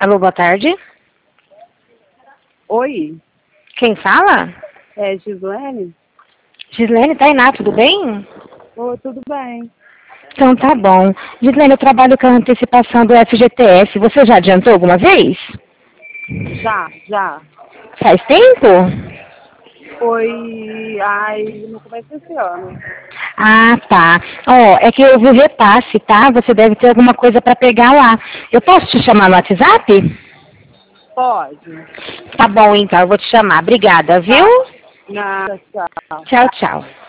Alô, boa tarde. Oi, Quem fala? é Gislene? Gislene, Tainá, tudo bem? Oi, tudo bem? Então tá bom. Gislene, eu trabalho com a antecipação do FGTS. Você já adiantou alguma vez? Já. Faz tempo? Foi no começo desse ano. Ah, tá. Ó, é que eu vi o repasse, tá? Você deve ter alguma coisa para pegar lá. Eu posso te chamar no WhatsApp? Pode. Tá bom, então, eu vou te chamar. Obrigada, viu? Tá. Nada, tchau. Tchau, tchau.